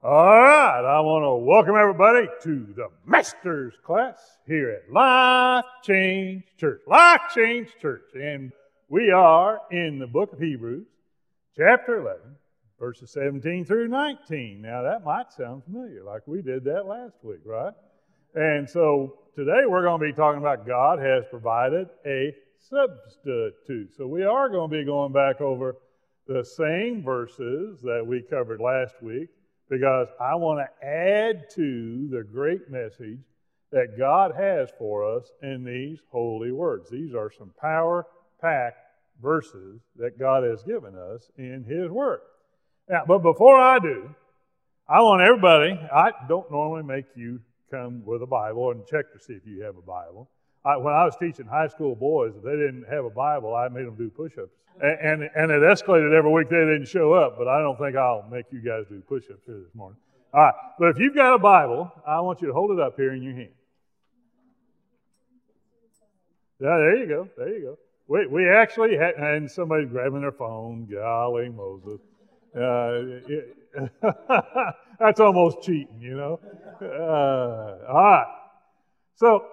All right, I want to welcome everybody to the Master's Class here at Life Change Church. Life Change Church. And we are in the book of Hebrews, chapter 11, verses 17 through 19. Now, that might sound familiar, like we did that last week, right? And so today we're going to be talking about God has provided a substitute. So we are going to be going back over the same verses that we covered last week, because I want to add to the great message that God has for us in these holy words. These are some power-packed verses that God has given us in His Word. Now, but before I do, I want everybody, I don't normally make you come with a Bible and check to see if you have a Bible. When I was teaching high school boys, if they didn't have a Bible, I made them do push-ups. And it escalated every week they didn't show up, but I don't think I'll make you guys do push-ups here this morning. All right, but if you've got a Bible, I want you to hold it up here in your hand. Yeah, there you go, there you go. We actually had, and somebody's grabbing their phone, golly Moses. That's almost cheating, you know. All right, so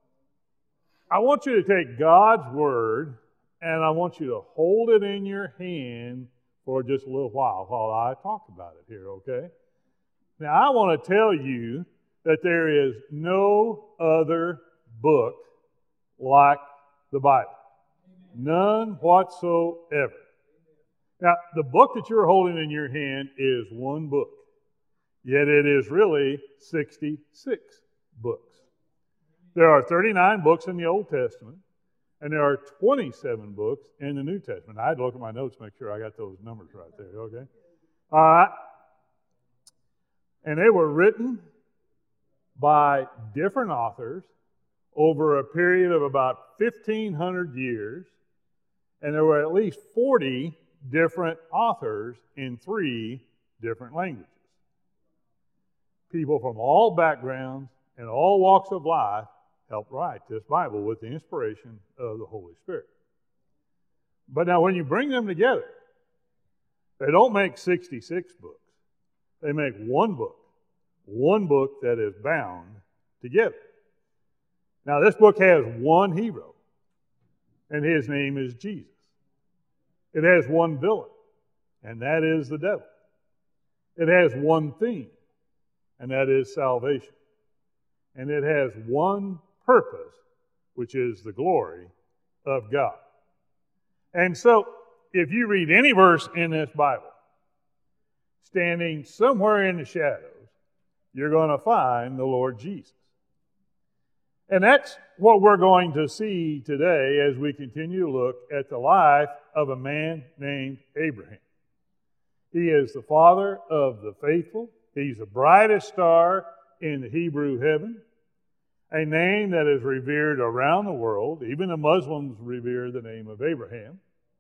I want you to take God's Word and I want you to hold it in your hand for just a little while I talk about it here, okay? Now, I want to tell you that there is no other book like the Bible. None whatsoever. Now, the book that you're holding in your hand is one book, yet it is really 66 books. There are 39 books in the Old Testament, and there are 27 books in the New Testament. I had to look at my notes to make sure I got those numbers right there, okay? All right. And they were written by different authors over a period of about 1,500 years, and there were at least 40 different authors in 3 different languages. People from all backgrounds and all walks of life helped write this Bible with the inspiration of the Holy Spirit. But now when you bring them together, they don't make 66 books. They make one book that is bound together. Now this book has one hero, and his name is Jesus. It has one villain, and that is the devil. It has one theme, and that is salvation. And it has one purpose, which is the glory of God. And so, if you read any verse in this Bible, standing somewhere in the shadows, you're going to find the Lord Jesus. And that's what we're going to see today as we continue to look at the life of a man named Abraham. He is the father of the faithful. He's the brightest star in the Hebrew heaven. A name that is revered around the world. Even the Muslims revere the name of Abraham.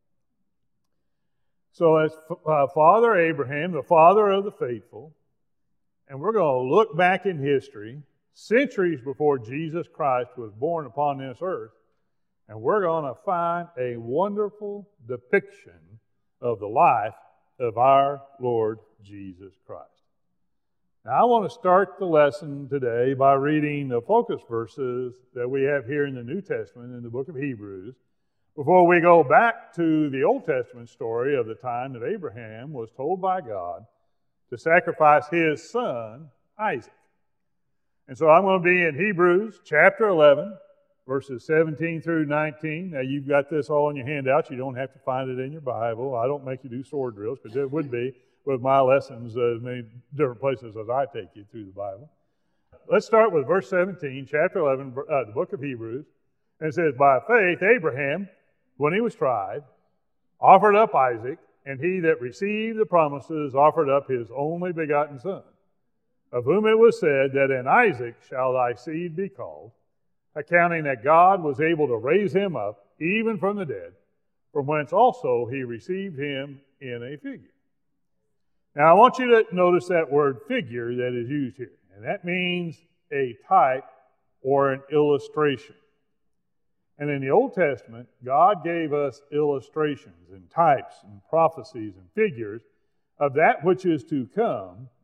So as Father Abraham, the father of the faithful, and we're going to look back in history, centuries before Jesus Christ was born upon this earth, and we're going to find a wonderful depiction of the life of our Lord Jesus Christ. Now, I want to start the lesson today by reading the focus verses that we have here in the New Testament in the book of Hebrews, before we go back to the Old Testament story of the time that Abraham was told by God to sacrifice his son, Isaac. And so I'm going to be in Hebrews chapter 11, verses 17 through 19. Now, you've got this all in your handout. You don't have to find it in your Bible. I don't make you do sword drills, because it would be with my lessons as many different places as I take you through the Bible. Let's start with verse 17, chapter 11, the book of Hebrews. And it says, by faith Abraham, when he was tried, offered up Isaac, and he that received the promises offered up his only begotten son, of whom it was said that in Isaac shall thy seed be called, accounting that God was able to raise him up even from the dead, from whence also he received him in a figure. Now, I want you to notice that word figure that is used here. And that means a type or an illustration. And in the Old Testament, God gave us illustrations and types and prophecies and figures of that which is to come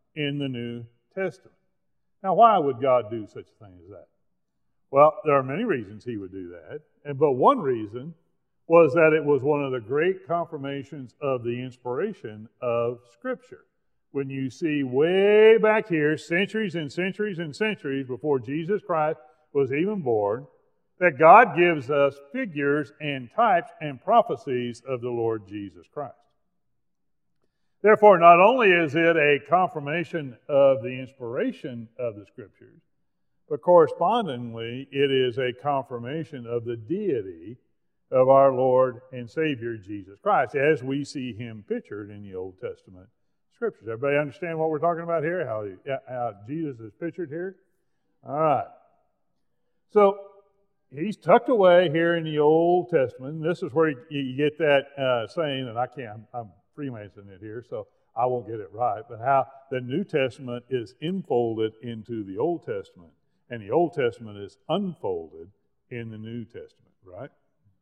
in the New Testament. Now, why would God do such a thing as that? Well, there are many reasons he would do that, but one reason was that it was one of the great confirmations of the inspiration of Scripture. When you see way back here, centuries and centuries and centuries before Jesus Christ was even born, that God gives us figures and types and prophecies of the Lord Jesus Christ. Therefore, not only is it a confirmation of the inspiration of the Scriptures, but correspondingly, it is a confirmation of the deity of our Lord and Savior Jesus Christ, as we see him pictured in the Old Testament Scriptures. Everybody understand what we're talking about here? How Jesus is pictured here? All right. So, he's tucked away here in the Old Testament. And this is where you get that saying, and I'm Freemasoning it here, so I won't get it right, but how the New Testament is enfolded into the Old Testament, and the Old Testament is unfolded in the New Testament, right?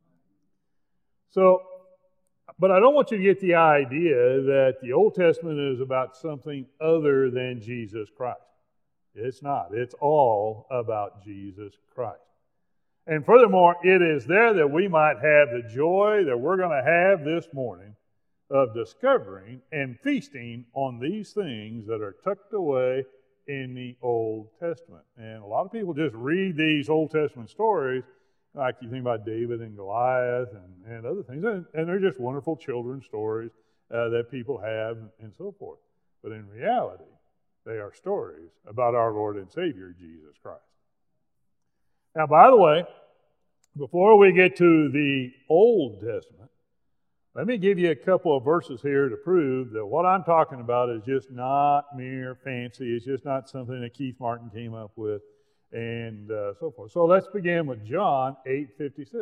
So, but I don't want you to get the idea that the Old Testament is about something other than Jesus Christ. It's not. It's all about Jesus Christ. And furthermore, it is there that we might have the joy that we're going to have this morning of discovering and feasting on these things that are tucked away in the Old Testament. And a lot of people just read these Old Testament stories, like you think about David and Goliath and other things, and they're just wonderful children's stories that people have and so forth. But in reality, they are stories about our Lord and Savior, Jesus Christ. Now, by the way, before we get to the Old Testament, let me give you a couple of verses here to prove that what I'm talking about is just not mere fancy. It's just not something that Keith Martin came up with and so forth. So let's begin with John 8:56.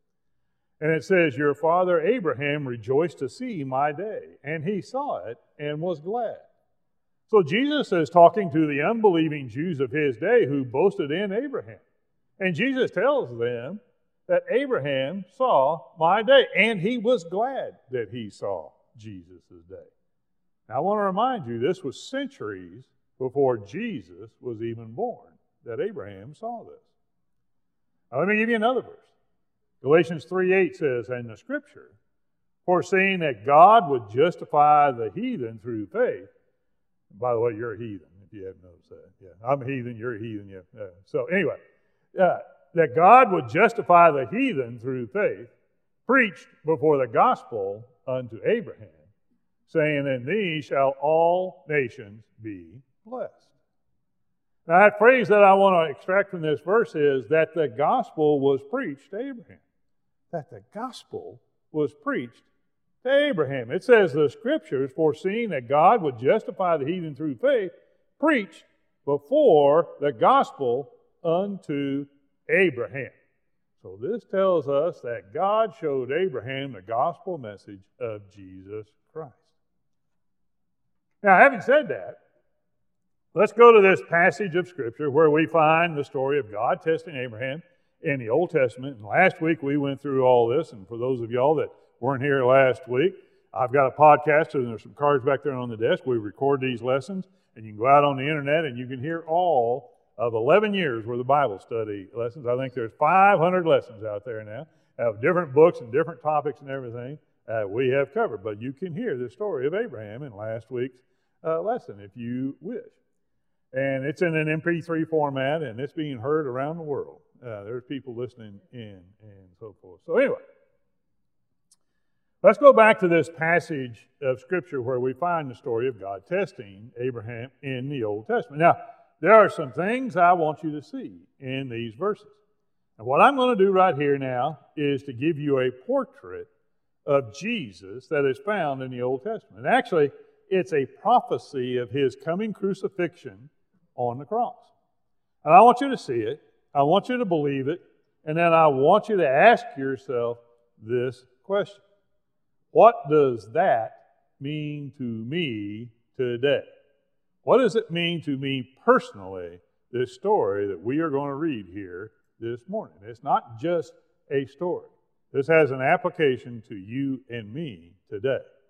And it says, "Your father Abraham rejoiced to see my day, and he saw it and was glad." So Jesus is talking to the unbelieving Jews of his day who boasted in Abraham. And Jesus tells them that Abraham saw my day, and he was glad that he saw Jesus' day. Now, I want to remind you, this was centuries before Jesus was even born, that Abraham saw this. Now, let me give you another verse. Galatians 3:8 says, "And the Scripture, foreseeing that God would justify the heathen through faith." And by the way, you're a heathen, if you haven't noticed that. Yeah, I'm a heathen, you're a heathen, yeah. So anyway, that God would justify the heathen through faith, preached before the gospel unto Abraham, saying, "In thee shall all nations be blessed." Now, that phrase that I want to extract from this verse is that the gospel was preached to Abraham. That the gospel was preached to Abraham. It says the Scriptures, foreseeing that God would justify the heathen through faith, preached before the gospel unto Abraham. So this tells us that God showed Abraham the gospel message of Jesus Christ. Now, having said that, let's go to this passage of Scripture where we find the story of God testing Abraham in the Old Testament. And last week we went through all this, and for those of y'all that weren't here last week, I've got a podcast, and there's some cards back there on the desk. We record these lessons, and you can go out on the internet and you can hear all of 11 years worth of Bible study lessons. I think there's 500 lessons out there now of different books and different topics and everything we have covered. But you can hear the story of Abraham in last week's lesson if you wish. And it's in an MP3 format, and it's being heard around the world. There's people listening in and so forth. So anyway, let's go back to this passage of Scripture where we find the story of God testing Abraham in the Old Testament. Now, there are some things I want you to see in these verses. And what I'm going to do right here now is to give you a portrait of Jesus that is found in the Old Testament. And actually, it's a prophecy of his coming crucifixion on the cross. And I want you to see it, I want you to believe it, and then I want you to ask yourself this question. What does that mean to me today? What does it mean to me personally, this story that we are going to read here this morning? It's not just a story. This has an application to you and me today.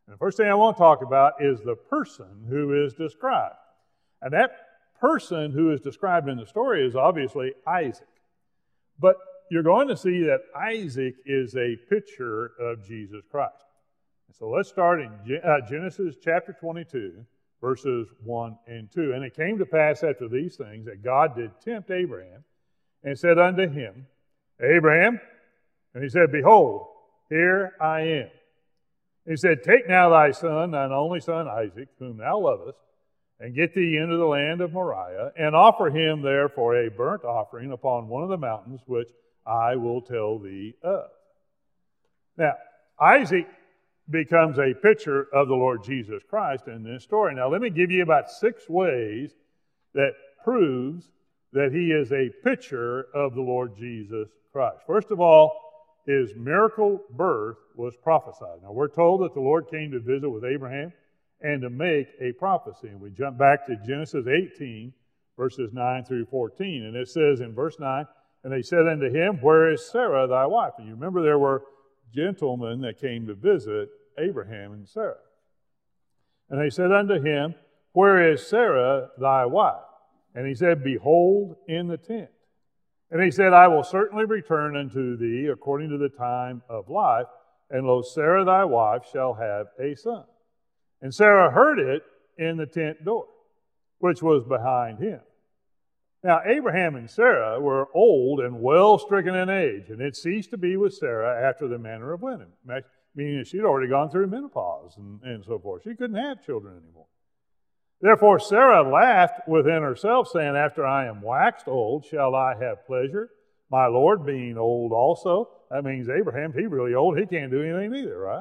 And the first thing I want to talk about is the person who is described. And that person who is described in the story is obviously Isaac. But you're going to see that Isaac is a picture of Jesus Christ. So let's start in Genesis chapter 22, verses 1 and 2. And it came to pass after these things that God did tempt Abraham and said unto him, Abraham, and he said, Behold, here I am. He said, Take now thy son, thine only son Isaac, whom thou lovest, and get thee into the land of Moriah, and offer him there for a burnt offering upon one of the mountains which I will tell thee of. Now, Isaac becomes a picture of the Lord Jesus Christ in this story. Now, let me give you about 6 ways that proves that he is a picture of the Lord Jesus Christ. First of all, his miracle birth was prophesied. Now, we're told that the Lord came to visit with Abraham and to make a prophecy. And we jump back to Genesis 18, verses 9 through 14. And it says in verse 9, And they said unto him, Where is Sarah thy wife? And you remember there were gentlemen that came to visit Abraham and Sarah. And they said unto him, Where is Sarah thy wife? And he said, Behold, in the tent. And he said, I will certainly return unto thee according to the time of life, and lo, Sarah thy wife shall have a son. And Sarah heard it in the tent door, which was behind him. Now, Abraham and Sarah were old and well stricken in age, and had ceased to be with Sarah after the manner of women, meaning that she'd already gone through menopause and so forth. She couldn't have children anymore. Therefore Sarah laughed within herself, saying, After I am waxed old, shall I have pleasure, my Lord being old also? That means Abraham, he's really old, he can't do anything either, right?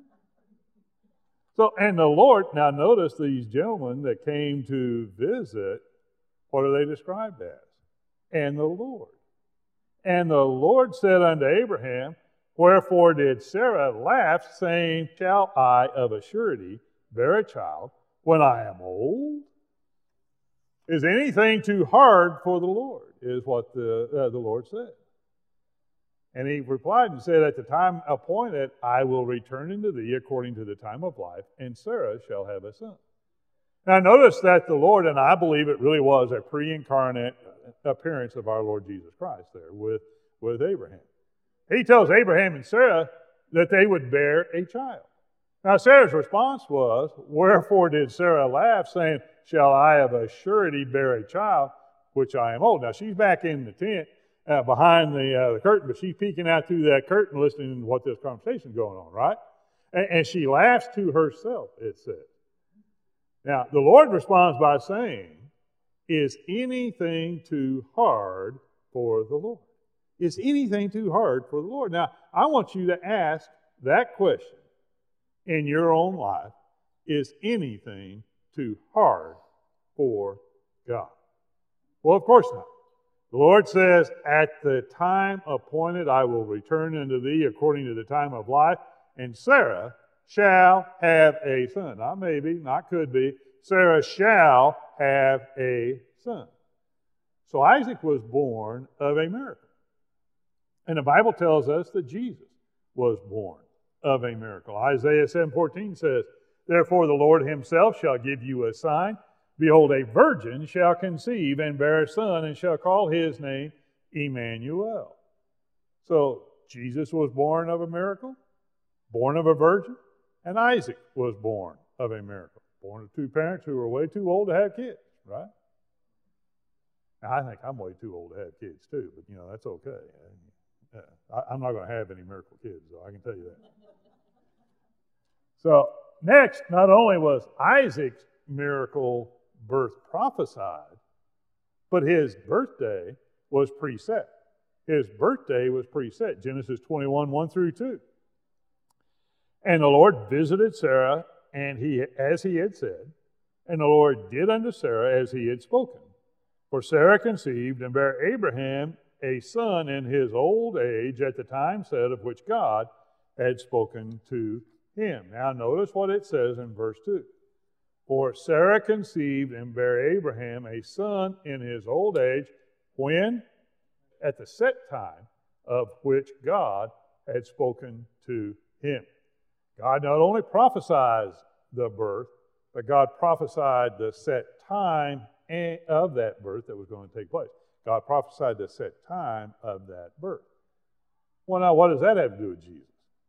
So, and the Lord, now notice these gentlemen that came to visit, what are they described as? And the Lord. And the Lord said unto Abraham, Wherefore did Sarah laugh, saying, Shall I of a surety bear a child when I am old? Is anything too hard for the Lord? Is what the Lord said. And he replied and said, At the time appointed, I will return unto thee according to the time of life, and Sarah shall have a son. Now notice that the Lord, and I believe it really was a pre-incarnate appearance of our Lord Jesus Christ there with Abraham. He tells Abraham and Sarah that they would bear a child. Now Sarah's response was, Wherefore did Sarah laugh, saying, Shall I of a surety bear a child, which I am old? Now she's back in the tent behind the curtain, but she's peeking out through that curtain listening to what this conversation's going on, right? And she laughs to herself, it says. Now, the Lord responds by saying, Is anything too hard for the Lord? Is anything too hard for the Lord? Now, I want you to ask that question in your own life. Is anything too hard for God? Well, of course not. The Lord says, At the time appointed I will return unto thee according to the time of life, and Sarah shall have a son. Not maybe, not could be. Sarah shall have a son. So Isaac was born of a miracle. And the Bible tells us that Jesus was born of a miracle. Isaiah 7:14 says, Therefore the Lord himself shall give you a sign. Behold, a virgin shall conceive and bear a son, and shall call his name Emmanuel. So Jesus was born of a miracle, born of a virgin, and Isaac was born of a miracle. Born of 2 parents who were way too old to have kids, right? Now, I think I'm way too old to have kids too, but that's okay. I'm not going to have any miracle kids, though, I can tell you that. So next, not only was Isaac's miracle birth prophesied, but his birthday was preset. His birthday was preset. Genesis 21, 1 through 2. And the Lord visited Sarah, and as he had said, and the Lord did unto Sarah as he had spoken. For Sarah conceived and bare Abraham a son in his old age at the time said of which God had spoken to him. Now notice what it says in verse 2. For Sarah conceived and bare Abraham a son in his old age, when? At the set time of which God had spoken to him. God not only prophesies the birth, but God prophesied the set time of that birth that was going to take place. God prophesied the set time of that birth. Well, now, what does that have to do with Jesus?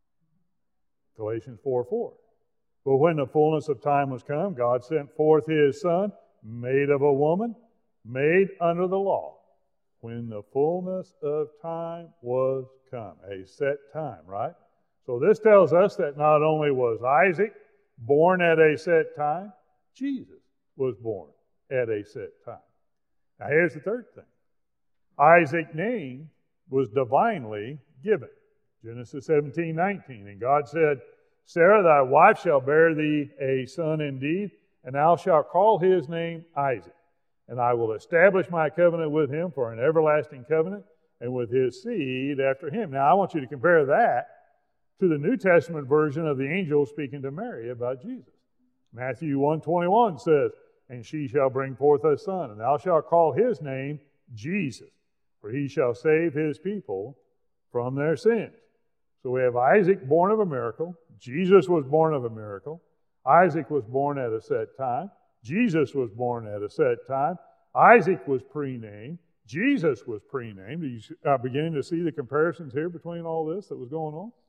Galatians 4:4. But when the fullness of time was come, God sent forth His Son, made of a woman, made under the law. When the fullness of time was come. A set time, right? So this tells us that not only was Isaac born at a set time, Jesus was born at a set time. Now here's the third thing. Isaac's name was divinely given. Genesis 17:19. And God said, Sarah, thy wife shall bear thee a son indeed, and thou shalt call his name Isaac. And I will establish my covenant with him for an everlasting covenant, and with his seed after him. Now I want you to compare that to the New Testament version of the angel speaking to Mary about Jesus. Matthew 1:21 says, And she shall bring forth a son, and thou shalt call his name Jesus, for he shall save his people from their sins. So we have Isaac born of a miracle. Jesus was born of a miracle. Isaac was born at a set time. Jesus was born at a set time. Isaac was pre-named. Jesus was pre-named. Are you beginning to see the comparisons here between all this that was going on?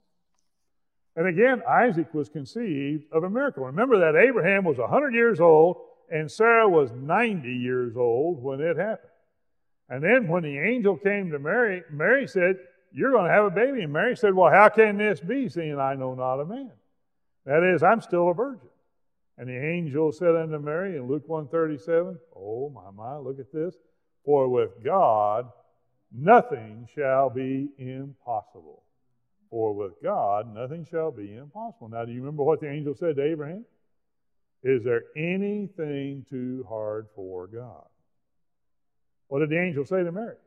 And again, Isaac was conceived of a miracle. Remember that Abraham was 100 years old and Sarah was 90 years old when it happened. And then when the angel came to Mary, Mary said, You're going to have a baby. And Mary said, Well, how can this be, seeing I know not a man? That is, I'm still a virgin. And the angel said unto Mary in Luke 1:37, Oh, my, look at this. For with God nothing shall be impossible. For with God nothing shall be impossible. Now, do you remember what the angel said to Abraham? Is there anything too hard for God? What did the angel say to Mary?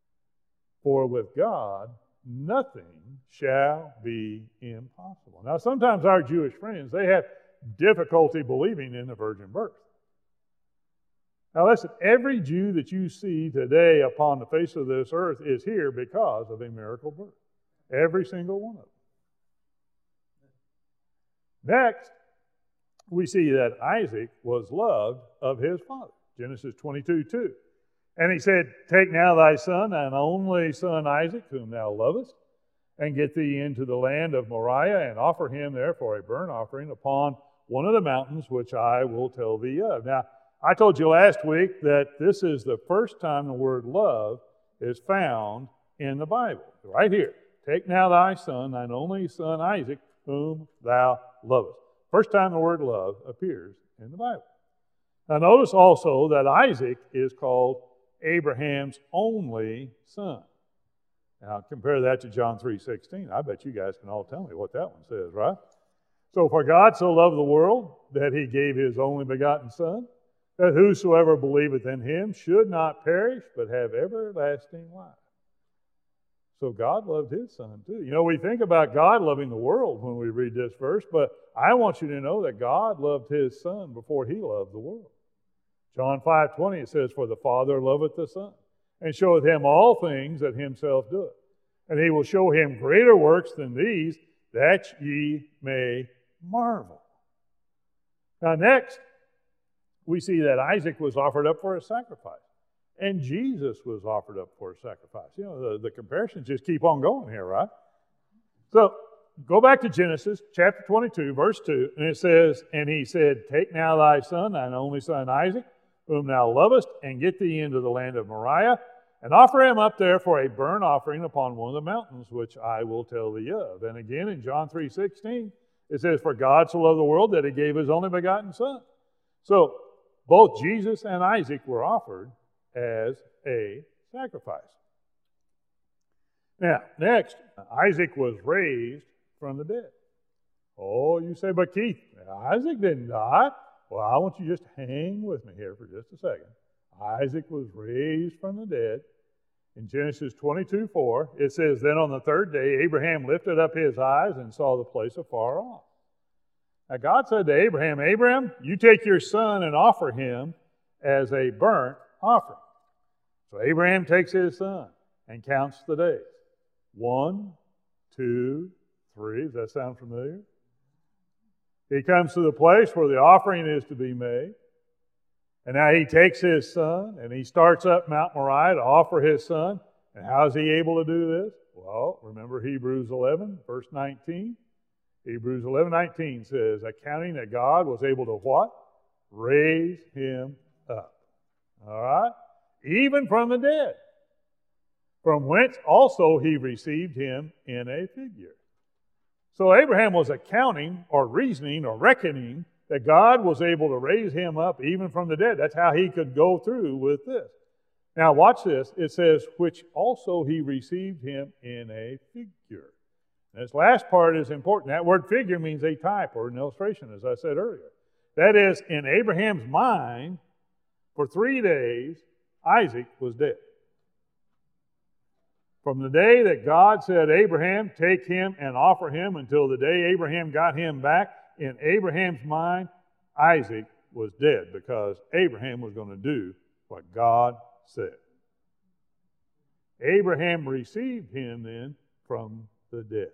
For with God nothing shall be impossible. Now, sometimes our Jewish friends, they have difficulty believing in the virgin birth. Now listen, every Jew that you see today upon the face of this earth is here because of a miracle birth. Every single one of them. Next, we see that Isaac was loved of his father. Genesis 22:2. And he said, Take now thy son, thine only son Isaac, whom thou lovest, and get thee into the land of Moriah, and offer him there for a burnt offering upon one of the mountains which I will tell thee of. Now, I told you last week that this is the first time the word love is found in the Bible. Right here. Take now thy son, thine only son Isaac, whom thou lovest. First time the word love appears in the Bible. Now notice also that Isaac is called Abraham's only son. Now compare that to John 3:16. I bet you guys can all tell me what that one says, right? So for God so loved the world that he gave his only begotten son, that whosoever believeth in him should not perish, but have everlasting life. So God loved his son too. You know, we think about God loving the world when we read this verse, but I want you to know that God loved his son before he loved the world. John 5:20, it says, For the Father loveth the Son, and showeth him all things that himself doeth. And he will show him greater works than these, that ye may marvel. Now next, we see that Isaac was offered up for a sacrifice. And Jesus was offered up for a sacrifice. You know, the comparisons just keep on going here, right? So, go back to Genesis chapter 22, verse 2, and it says, And he said, Take now thy son, thine only son Isaac, whom thou lovest, and get thee into the land of Moriah, and offer him up there for a burnt offering upon one of the mountains, which I will tell thee of. And again in John 3:16, it says, For God so loved the world that he gave his only begotten son. So, both Jesus and Isaac were offered as a sacrifice. Now, next, Isaac was raised from the dead. Oh, you say, but Keith, Isaac didn't die. Well, I want you just to hang with me here for just a second. Isaac was raised from the dead. In Genesis 22:4, it says, Then on the third day, Abraham lifted up his eyes and saw the place afar off. Now, God said to Abraham, Abraham, you take your son and offer him as a burnt offering. So Abraham takes his son and counts the days. 1, 2, 3. Does that sound familiar? He comes to the place where the offering is to be made. And now he takes his son and he starts up Mount Moriah to offer his son. And how is he able to do this? Well, remember Hebrews 11, verse 19? Hebrews 11:19 says, accounting that God was able to what? Raise him up. All right? Even from the dead. From whence also he received him in a figure. So Abraham was accounting or reasoning or reckoning that God was able to raise him up even from the dead. That's how he could go through with this. Now watch this. It says, which also he received him in a figure. This last part is important. That word figure means a type or an illustration, as I said earlier. That is, in Abraham's mind, for 3 days, Isaac was dead. From the day that God said, Abraham, take him and offer him, until the day Abraham got him back, in Abraham's mind, Isaac was dead because Abraham was going to do what God said. Abraham received him then from the dead.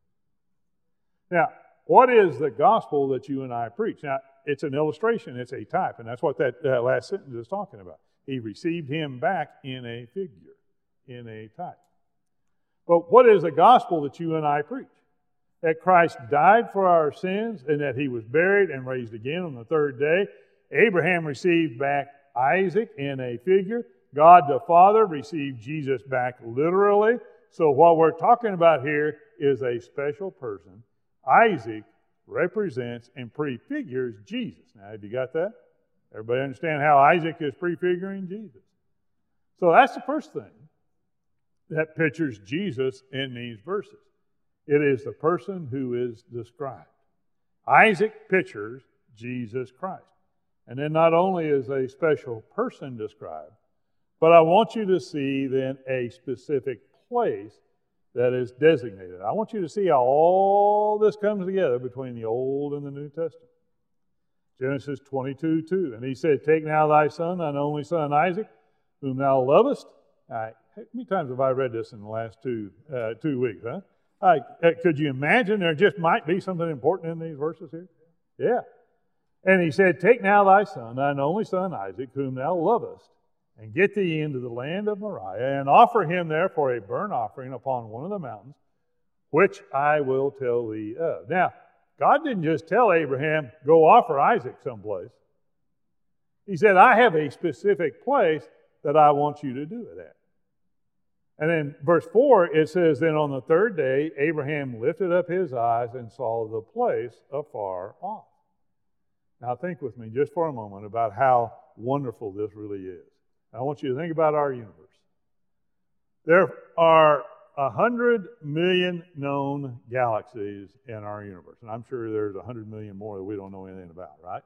Now, what is the gospel that you and I preach? Now, it's an illustration, it's a type, and that's what that last sentence is talking about. He received him back in a figure, in a type. But what is the gospel that you and I preach? That Christ died for our sins and that he was buried and raised again on the third day. Abraham received back Isaac in a figure. God the Father received Jesus back literally. So what we're talking about here is a special person. Isaac represents and prefigures Jesus. Now, have you got that? Everybody understand how Isaac is prefiguring Jesus? So that's the first thing that pictures Jesus in these verses. It is the person who is described. Isaac pictures Jesus Christ. And then not only is a special person described, but I want you to see then a specific place that is designated. I want you to see how all this comes together between the Old and the New Testament. Genesis 22:2. And he said, take now thy son, thine only son Isaac, whom thou lovest. How many times have I read this in the last 2 weeks? Could you imagine there just might be something important in these verses here? Yeah. And he said, take now thy son, thine only son Isaac, whom thou lovest, and get thee into the land of Moriah, and offer him there for a burnt offering upon one of the mountains, which I will tell thee of. Now, God didn't just tell Abraham, go offer Isaac someplace. He said, I have a specific place that I want you to do it at. And then verse 4, it says, then on the third day, Abraham lifted up his eyes and saw the place afar off. Now think with me just for a moment about how wonderful this really is. I want you to think about our universe. There are 100 million known galaxies in our universe. And I'm sure there's 100 million more that we don't know anything about, right?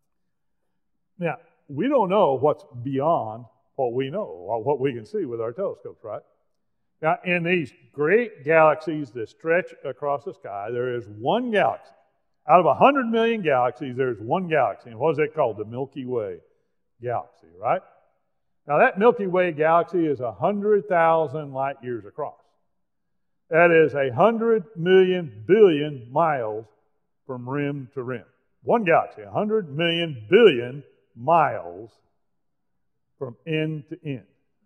Now, we don't know what's beyond what we know, or what we can see with our telescopes, right? Now, in these great galaxies that stretch across the sky, there is one galaxy. Out of 100 million galaxies, there's one galaxy. And what is it called? The Milky Way galaxy, right? Now, that Milky Way galaxy is 100,000 light years across. That is 100 million billion miles from rim to rim. One galaxy, 100 million billion miles from end to end.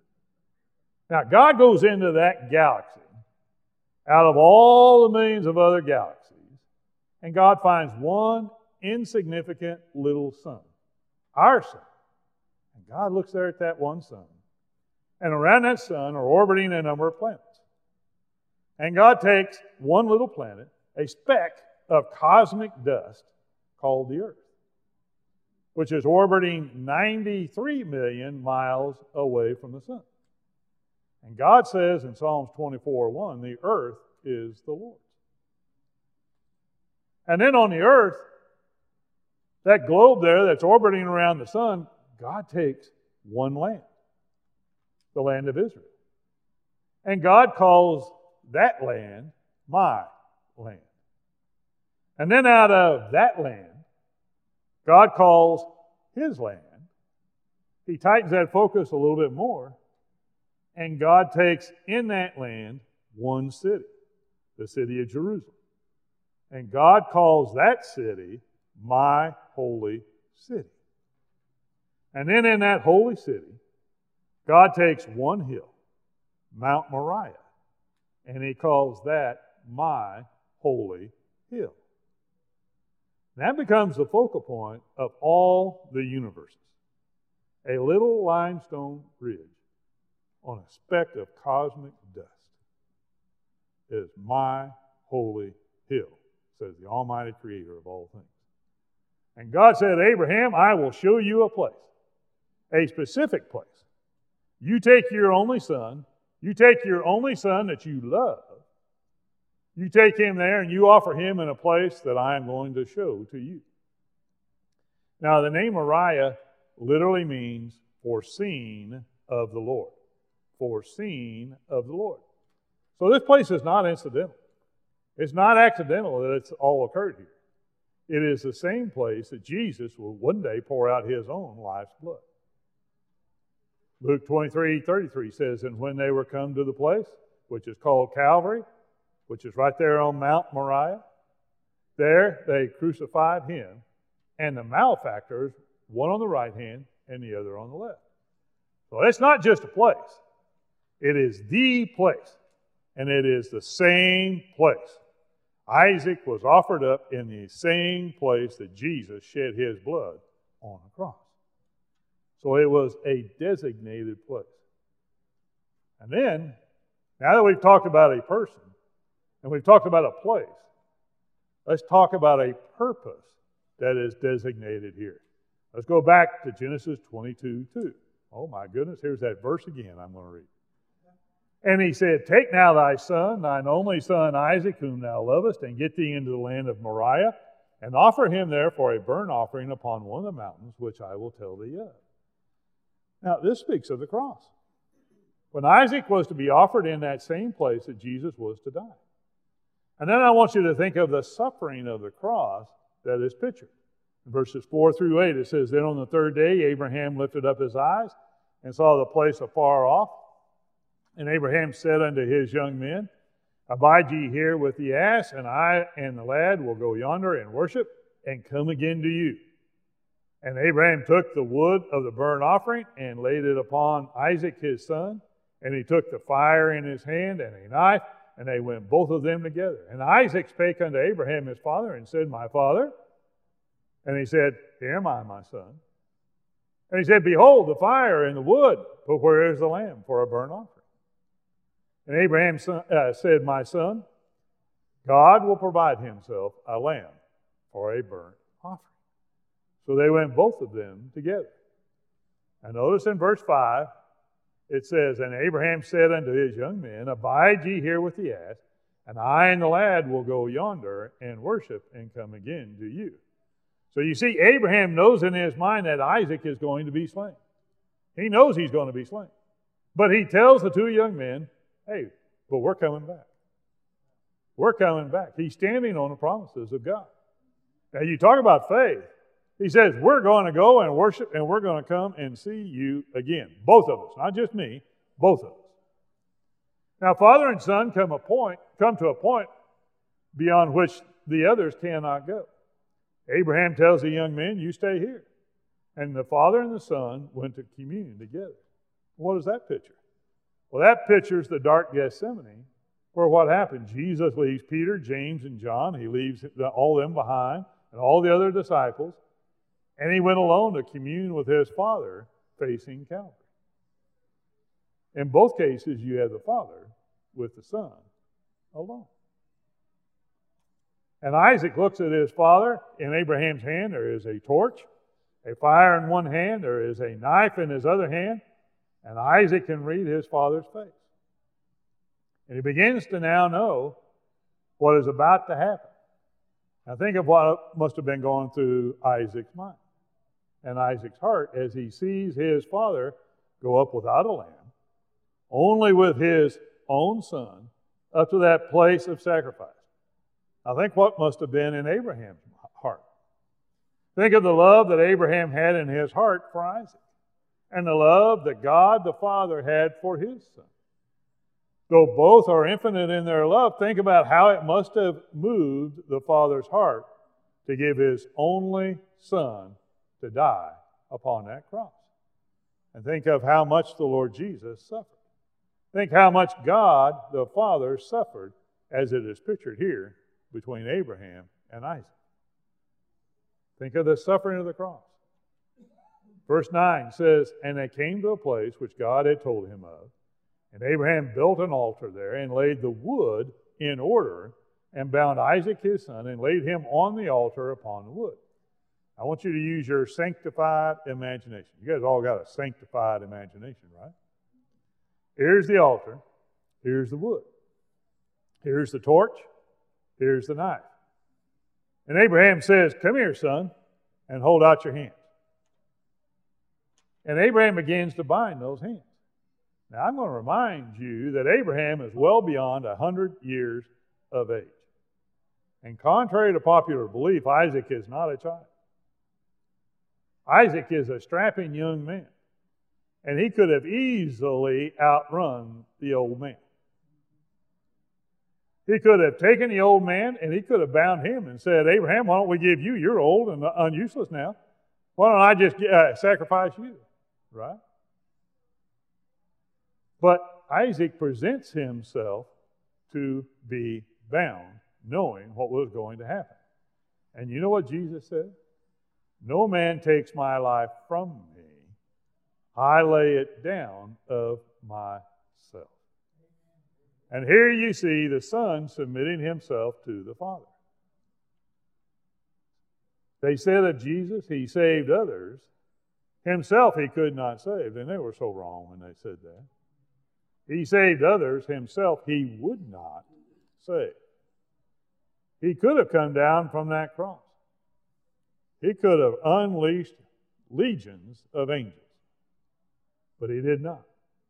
Now, God goes into that galaxy out of all the millions of other galaxies, and God finds one insignificant little sun, our sun. And God looks there at that one sun. And around that sun are orbiting a number of planets. And God takes one little planet, a speck of cosmic dust called the Earth, which is orbiting 93 million miles away from the sun. And God says in Psalms 24:1, the earth is the Lord's. And then on the earth, that globe there that's orbiting around the sun, God takes one land, the land of Israel. And God calls that land my land. And then out of that land, God calls his land. He tightens that focus a little bit more. And God takes in that land one city, the city of Jerusalem. And God calls that city my holy city. And then in that holy city, God takes one hill, Mount Moriah, and he calls that my holy hill. That becomes the focal point of all the universes. A little limestone ridge on a speck of cosmic dust is my holy hill, says the Almighty Creator of all things. And God said, Abraham, I will show you a place, a specific place. You take your only son that you love, you take him there and you offer him in a place that I am going to show to you. Now, the name Moriah literally means foreseen of the Lord. Foreseen of the Lord. So this place is not incidental. It's not accidental that it's all occurred here. It is the same place that Jesus will one day pour out his own life's blood. Luke 23:33 says, and when they were come to the place, which is called Calvary, which is right there on Mount Moriah, there they crucified him and the malefactors, one on the right hand and the other on the left. So it's not just a place. It is the place. And it is the same place. Isaac was offered up in the same place that Jesus shed his blood on the cross. So it was a designated place. And then, now that we've talked about a person, and we've talked about a place, let's talk about a purpose that is designated here. Let's go back to Genesis 22:2. Oh my goodness, here's that verse again I'm going to read. And he said, take now thy son, thine only son Isaac, whom thou lovest, and get thee into the land of Moriah, and offer him there for a burnt offering upon one of the mountains, which I will tell thee of. Now, this speaks of the cross. When Isaac was to be offered in that same place that Jesus was to die. And then I want you to think of the suffering of the cross that is pictured. In verses 4-8, it says, then on the third day Abraham lifted up his eyes and saw the place afar off. And Abraham said unto his young men, abide ye here with the ass, and I and the lad will go yonder and worship, and come again to you. And Abraham took the wood of the burnt offering, and laid it upon Isaac his son. And he took the fire in his hand, and a knife, and they went both of them together. And Isaac spake unto Abraham his father, and said, my father. And he said, here am I, my son. And he said, behold, the fire and the wood, but where is the lamb for a burnt offering? And Abraham said, my son, God will provide himself a lamb for a burnt offering. So they went both of them together. And notice in verse 5, it says, and Abraham said unto his young men, abide ye here with the ass, and I and the lad will go yonder and worship and come again to you. So you see, Abraham knows in his mind that Isaac is going to be slain. He knows he's going to be slain. But he tells the two young men, hey, but we're coming back. We're coming back. He's standing on the promises of God. Now, you talk about faith. He says, we're going to go and worship, and we're going to come and see you again. Both of us, not just me, both of us. Now, father and son come to a point beyond which the others cannot go. Abraham tells the young men, you stay here. And the father and the son went to communion together. What does that picture? Well, that pictures the dark Gethsemane, where what happened? Jesus leaves Peter, James, and John. He leaves all them behind, and all the other disciples, and he went alone to commune with his Father facing Calvary. In both cases, you have the Father with the Son alone. And Isaac looks at his father. In Abraham's hand there is a torch, a fire in one hand, there is a knife in his other hand, and Isaac can read his father's face. And he begins to now know what is about to happen. Now think of what must have been going through Isaac's mind and Isaac's heart as he sees his father go up without a lamb, only with his own son, up to that place of sacrifice. Now think what must have been in Abraham's heart. Think of the love that Abraham had in his heart for Isaac, and the love that God the Father had for his son. Though both are infinite in their love, think about how it must have moved the Father's heart to give His only Son to die upon that cross. And think of how much the Lord Jesus suffered. Think how much God the Father suffered, as it is pictured here between Abraham and Isaac. Think of the suffering of the cross. Verse 9 says, "And they came to a place which God had told him of, and Abraham built an altar there and laid the wood in order and bound Isaac his son and laid him on the altar upon the wood." I want you to use your sanctified imagination. You guys all got a sanctified imagination, right? Here's the altar. Here's the wood. Here's the torch. Here's the knife. And Abraham says, "Come here, son, and hold out your hands." And Abraham begins to bind those hands. Now, I'm going to remind you that Abraham is well beyond 100 years of age. And contrary to popular belief, Isaac is not a child. Isaac is a strapping young man. And he could have easily outrun the old man. He could have taken the old man and he could have bound him and said, "Abraham, why don't we give you? You're old and unuseless now. Why don't I just sacrifice you?" Right? But Isaac presents himself to be bound, knowing what was going to happen. And you know what Jesus said? "No man takes my life from me. I lay it down of myself." And here you see the Son submitting himself to the Father. They said of Jesus, He saved others. Himself He could not save. And they were so wrong when they said that. He saved others. Himself He would not save. He could have come down from that cross. He could have unleashed legions of angels. But He did not.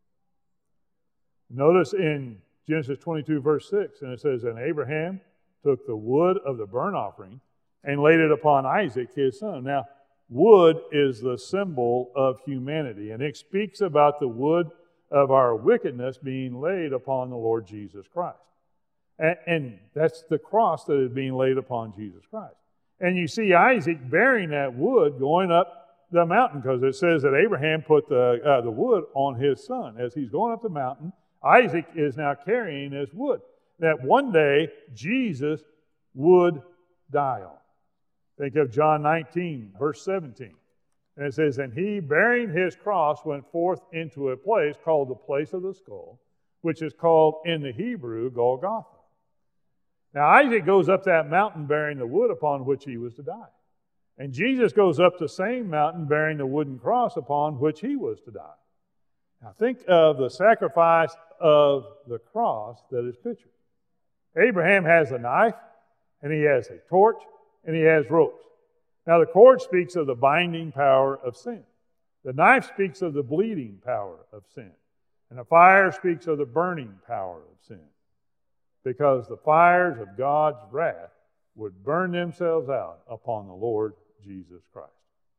Notice in Genesis 22, verse 6, and it says, "And Abraham took the wood of the burnt offering and laid it upon Isaac his son." Now, wood is the symbol of humanity, and it speaks about the wood of our wickedness being laid upon the Lord Jesus Christ. And that's the cross that is being laid upon Jesus Christ. And you see Isaac bearing that wood going up the mountain, because it says that Abraham put the wood on his son. As he's going up the mountain, Isaac is now carrying this wood that one day Jesus would die on. Think of John 19, verse 17. And it says, "And he, bearing his cross, went forth into a place called the place of the skull, which is called in the Hebrew Golgotha." Now Isaac goes up that mountain bearing the wood upon which he was to die. And Jesus goes up the same mountain bearing the wooden cross upon which he was to die. Now think of the sacrifice of the cross that is pictured. Abraham has a knife, and he has a torch, and he has ropes. Now the cord speaks of the binding power of sin. The knife speaks of the bleeding power of sin. And the fire speaks of the burning power of sin. Because the fires of God's wrath would burn themselves out upon the Lord Jesus Christ.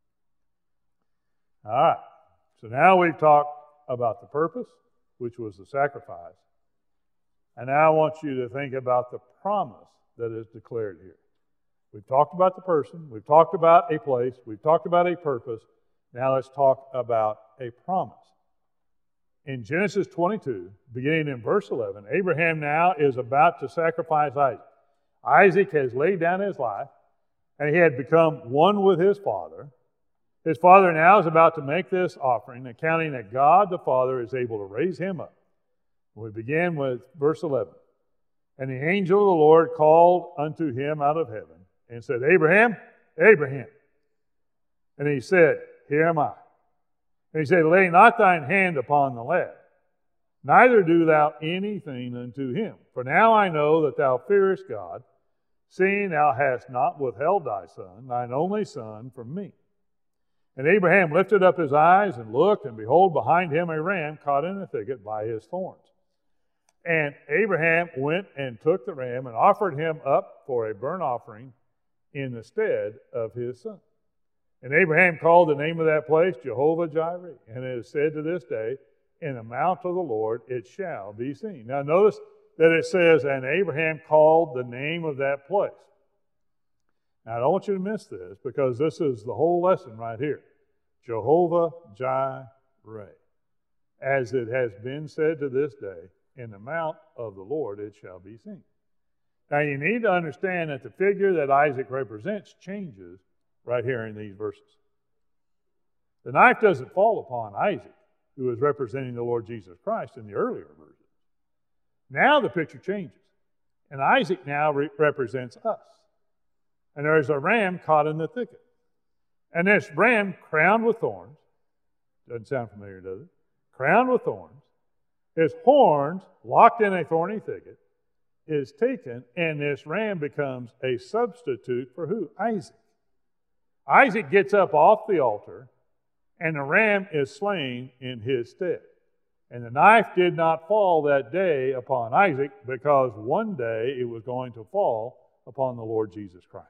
All right, so now we've talked about the purpose, which was the sacrifice. And now I want you to think about the promise that is declared here. We've talked about the person, we've talked about a place, we've talked about a purpose. Now let's talk about a promise. In Genesis 22, beginning in verse 11, Abraham now is about to sacrifice Isaac. Isaac has laid down his life, and he had become one with his father. His father now is about to make this offering, accounting that God the Father is able to raise him up. We begin with verse 11. "And the angel of the Lord called unto him out of heaven, and said, Abraham, Abraham. And he said, Here am I. And he said, Lay not thine hand upon the lad, neither do thou anything unto him. For now I know that thou fearest God, seeing thou hast not withheld thy son, thine only son, from me. And Abraham lifted up his eyes and looked, and behold, behind him a ram caught in a thicket by his thorns. And Abraham went and took the ram and offered him up for a burnt offering in the stead of his son. And Abraham called the name of that place Jehovah-Jireh. And it is said to this day, In the mount of the Lord it shall be seen. Now notice that it says, and Abraham called the name of that place. Now, I don't want you to miss this, because this is the whole lesson right here. Jehovah Jireh. As it has been said to this day, in the mount of the Lord it shall be seen. Now, you need to understand that the figure that Isaac represents changes right here in these verses. The knife doesn't fall upon Isaac, who is representing the Lord Jesus Christ in the earlier verses. Now the picture changes, and Isaac now represents us. And there is a ram caught in the thicket. And this ram, crowned with thorns, doesn't sound familiar, does it? Crowned with thorns, his horns locked in a thorny thicket, is taken, and this ram becomes a substitute for who? Isaac. Isaac gets up off the altar, and the ram is slain in his stead. And the knife did not fall that day upon Isaac, because one day it was going to fall upon the Lord Jesus Christ.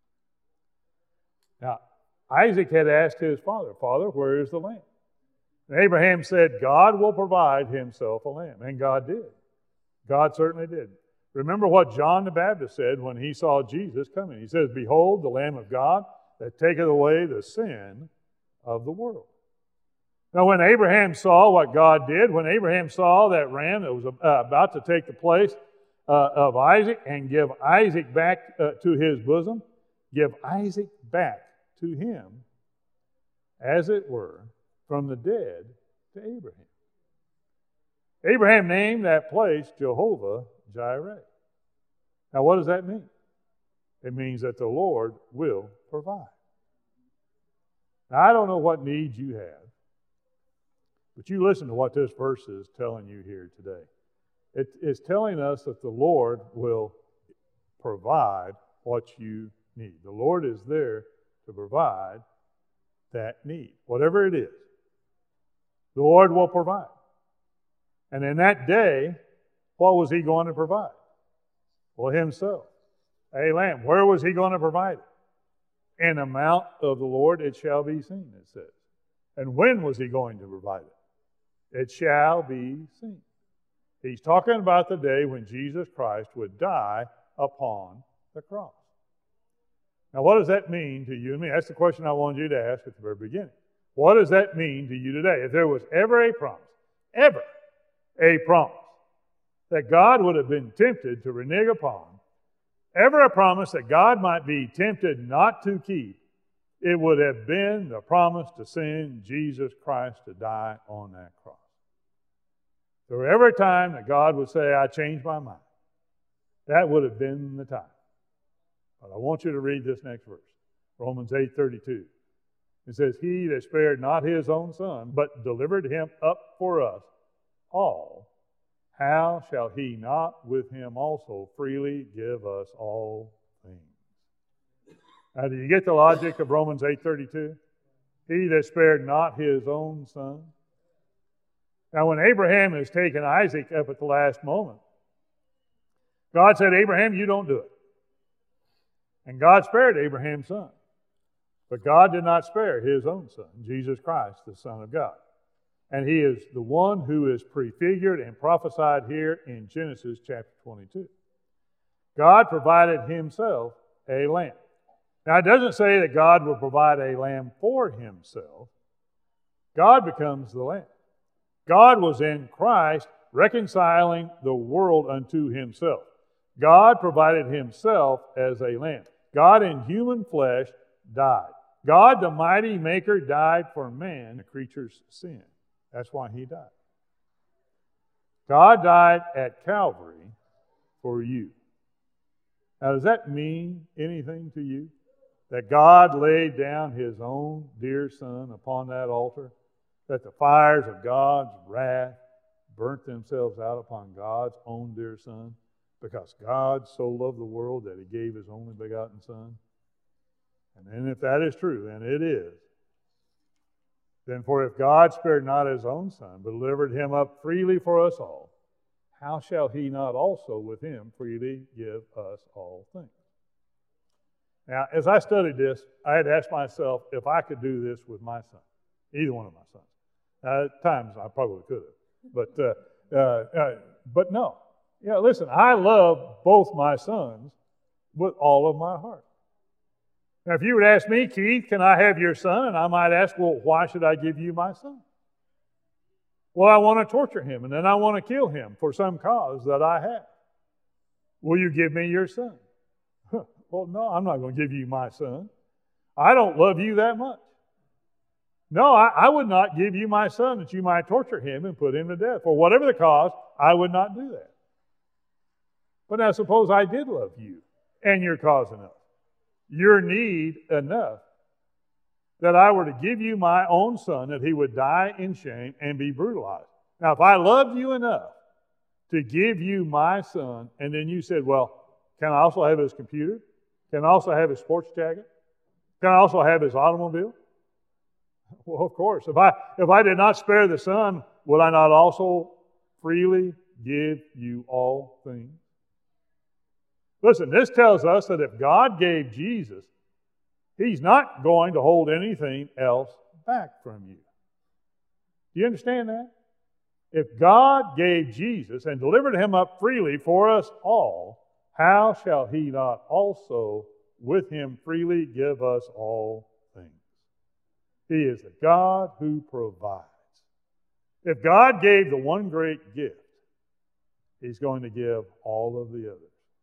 Now, Isaac had asked his father, Father, where is the lamb? And Abraham said, God will provide himself a lamb. And God did. God certainly did. Remember what John the Baptist said when he saw Jesus coming. He says, Behold, the Lamb of God that taketh away the sin of the world. Now, when Abraham saw what God did, when Abraham saw that ram that was about to take the place of Isaac and give Isaac back to his bosom, give Isaac back to him, as it were, from the dead to Abraham. Abraham named that place Jehovah Jireh. Now, what does that mean? It means that the Lord will provide. Now, I don't know what needs you have, but you listen to what this verse is telling you here today. It is telling us that the Lord will provide what you need. The Lord is there to provide that need, whatever it is. The Lord will provide. And in that day, what was he going to provide? Well, himself. A lamb. Where was he going to provide it? In the mount of the Lord it shall be seen, it says. And when was he going to provide it? It shall be seen. He's talking about the day when Jesus Christ would die upon the cross. Now, what does that mean to you and me? That's the question I wanted you to ask at the very beginning. What does that mean to you today? If there was ever a promise that God would have been tempted to renege upon, ever a promise that God might be tempted not to keep, it would have been the promise to send Jesus Christ to die on that cross. So every time that God would say, I changed my mind, that would have been the time. But I want you to read this next verse, Romans 8:32. It says, He that spared not his own son, but delivered him up for us all, how shall he not with him also freely give us all things? Now, do you get the logic of Romans 8:32? He that spared not his own son. Now, when Abraham has taken Isaac up at the last moment, God said, Abraham, you don't do it. And God spared Abraham's son. But God did not spare his own son, Jesus Christ, the Son of God. And he is the one who is prefigured and prophesied here in Genesis chapter 22. God provided himself a lamb. Now, it doesn't say that God will provide a lamb for himself. God becomes the lamb. God was in Christ reconciling the world unto himself. God provided himself as a lamb. God in human flesh died. God, the mighty maker, died for man, the creature's sin. That's why he died. God died at Calvary for you. Now, does that mean anything to you? That God laid down his own dear son upon that altar? That the fires of God's wrath burnt themselves out upon God's own dear son? Because God so loved the world that he gave his only begotten son? And then if that is true, and it is, then for if God spared not his own son, but delivered him up freely for us all, how shall he not also with him freely give us all things? Now, as I studied this, I had asked myself if I could do this with my son, either one of my sons. Now, at times I probably could have, but no. Yeah, listen, I love both my sons with all of my heart. Now, if you would ask me, Keith, can I have your son? And I might ask, well, why should I give you my son? Well, I want to torture him, and then I want to kill him for some cause that I have. Will you give me your son? Well, no, I'm not going to give you my son. I don't love you that much. No, I would not give you my son that you might torture him and put him to death. For whatever the cause, I would not do that. But now suppose I did love you and your cause enough, your need enough, that I were to give you my own son, that he would die in shame and be brutalized. Now, if I loved you enough to give you my son, and then you said, well, can I also have his computer? Can I also have his sports jacket? Can I also have his automobile? Well, of course. If I did not spare the son, would I not also freely give you all things? Listen, this tells us that if God gave Jesus, He's not going to hold anything else back from you. Do you understand that? If God gave Jesus and delivered Him up freely for us all, how shall He not also with Him freely give us all things? He is the God who provides. If God gave the one great gift, He's going to give all of the others.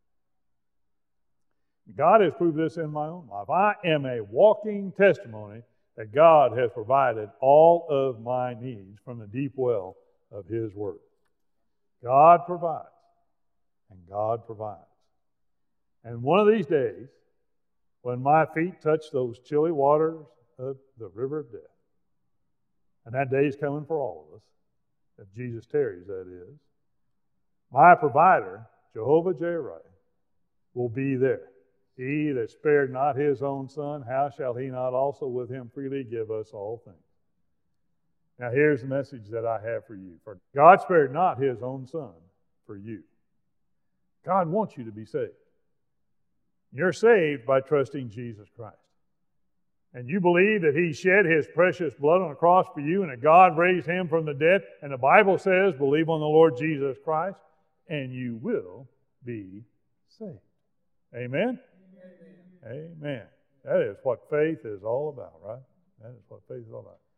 God has proved this in my own life. I am a walking testimony that God has provided all of my needs from the deep well of His Word. God provides, and God provides. And one of these days, when my feet touch those chilly waters of the river of death, and that day is coming for all of us, if Jesus tarries, that is, my provider, Jehovah Jireh, will be there. He that spared not His own Son, how shall He not also with Him freely give us all things? Now here's the message that I have for you. For God spared not His own Son for you. God wants you to be saved. You're saved by trusting Jesus Christ. And you believe that He shed His precious blood on the cross for you and that God raised Him from the dead. And the Bible says, believe on the Lord Jesus Christ, and you will be saved. Amen? Amen. That is what faith is all about, right? That is what faith is all about.